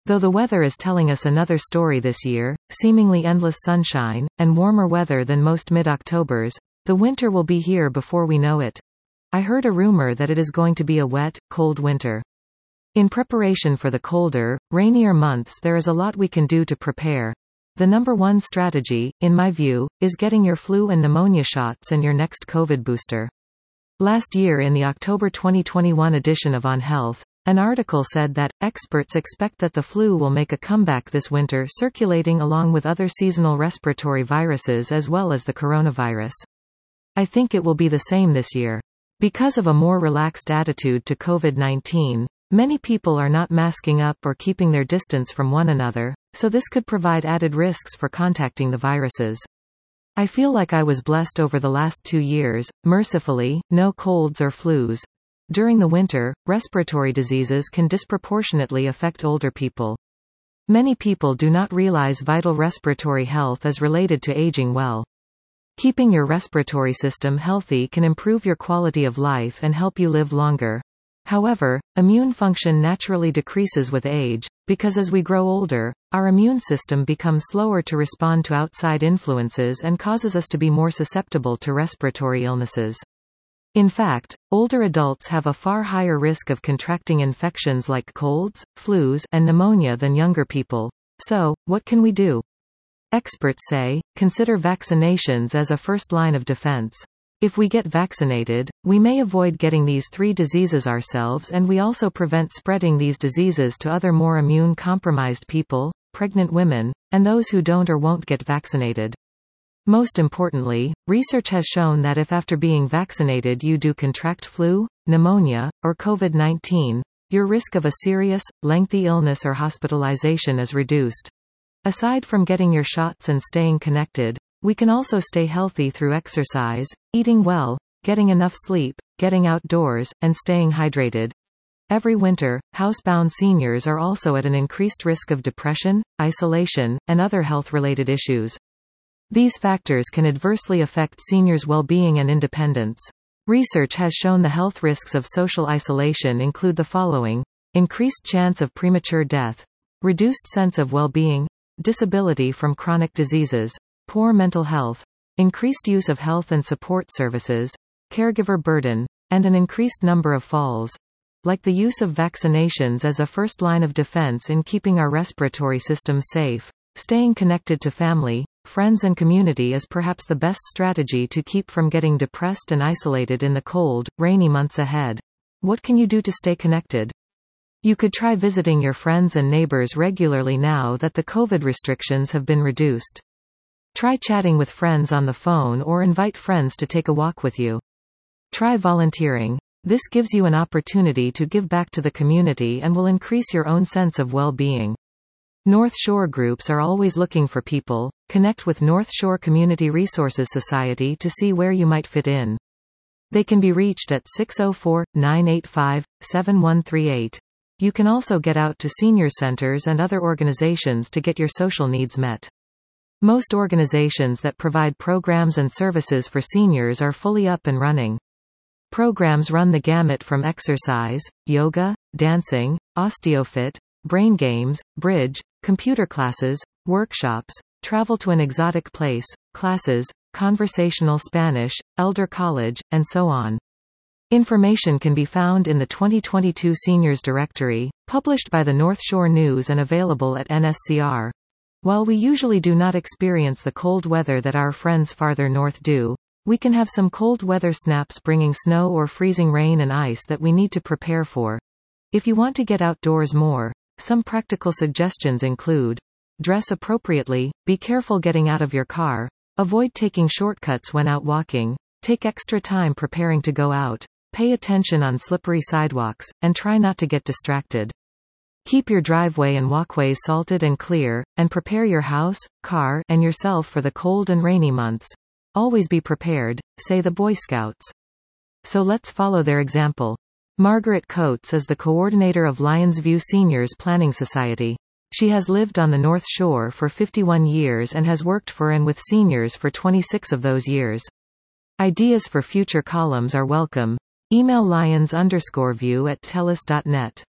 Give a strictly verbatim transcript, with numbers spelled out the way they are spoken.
Though the weather is telling us another story this year, seemingly endless sunshine, and warmer weather than most mid-Octobers, the winter will be here before we know it. I heard a rumor that it is going to be a wet, cold winter. In preparation for the colder, rainier months, there is a lot we can do to prepare. The number one strategy, in my view, is getting your flu and pneumonia shots and your next COVID booster. Last year in the October twenty twenty-one edition of On Health, an article said that, experts expect that the flu will make a comeback this winter, circulating along with other seasonal respiratory viruses as well as the coronavirus. I think it will be the same this year. Because of a more relaxed attitude to COVID nineteen, many people are not masking up or keeping their distance from one another, so this could provide added risks for contacting the viruses. I feel like I was blessed over the last two years, mercifully, no colds or flus. During the winter, respiratory diseases can disproportionately affect older people. Many people do not realize vital respiratory health is related to aging well. Keeping your respiratory system healthy can improve your quality of life and help you live longer. However, immune function naturally decreases with age, because as we grow older, our immune system becomes slower to respond to outside influences and causes us to be more susceptible to respiratory illnesses. In fact, older adults have a far higher risk of contracting infections like colds, flus, and pneumonia than younger people. So, what can we do? Experts say, consider vaccinations as a first line of defense. If we get vaccinated, we may avoid getting these three diseases ourselves, and we also prevent spreading these diseases to other more immune-compromised people, pregnant women, and those who don't or won't get vaccinated. Most importantly, research has shown that if after being vaccinated you do contract flu, pneumonia, or COVID nineteen, your risk of a serious, lengthy illness or hospitalization is reduced. Aside from getting your shots and staying connected, we can also stay healthy through exercise, eating well, getting enough sleep, getting outdoors, and staying hydrated. Every winter, housebound seniors are also at an increased risk of depression, isolation, and other health-related issues. These factors can adversely affect seniors' well-being and independence. Research has shown the health risks of social isolation include the following: increased chance of premature death, reduced sense of well-being, disability from chronic diseases, poor mental health, increased use of health and support services, caregiver burden, and an increased number of falls. Like the use of vaccinations as a first line of defense in keeping our respiratory system safe, staying connected to family, friends and community is perhaps the best strategy to keep from getting depressed and isolated in the cold, rainy months ahead. What can you do to stay connected? You could try visiting your friends and neighbors regularly now that the COVID restrictions have been reduced. Try chatting with friends on the phone or invite friends to take a walk with you. Try volunteering. This gives you an opportunity to give back to the community and will increase your own sense of well-being. North Shore groups are always looking for people. Connect with North Shore Community Resources Society to see where you might fit in. They can be reached at six oh four, nine eight five, seven one three eight. You can also get out to senior centers and other organizations to get your social needs met. Most organizations that provide programs and services for seniors are fully up and running. Programs run the gamut from exercise, yoga, dancing, osteofit, brain games, bridge, computer classes, workshops, travel to an exotic place, classes, conversational Spanish, elder college, and so on. Information can be found in the twenty twenty-two Seniors Directory, published by the North Shore News and available at N S C R. While we usually do not experience the cold weather that our friends farther north do, we can have some cold weather snaps bringing snow or freezing rain and ice that we need to prepare for. If you want to get outdoors more, some practical suggestions include: dress appropriately, be careful getting out of your car, avoid taking shortcuts when out walking, take extra time preparing to go out, pay attention on slippery sidewalks, and try not to get distracted. Keep your driveway and walkways salted and clear, and prepare your house, car, and yourself for the cold and rainy months. Always be prepared, say the Boy Scouts. So let's follow their example. Margaret Coates is the coordinator of Lions View Seniors Planning Society. She has lived on the North Shore for fifty-one years and has worked for and with seniors for twenty-six of those years. Ideas for future columns are welcome. Email lions underscore view at telus dot net.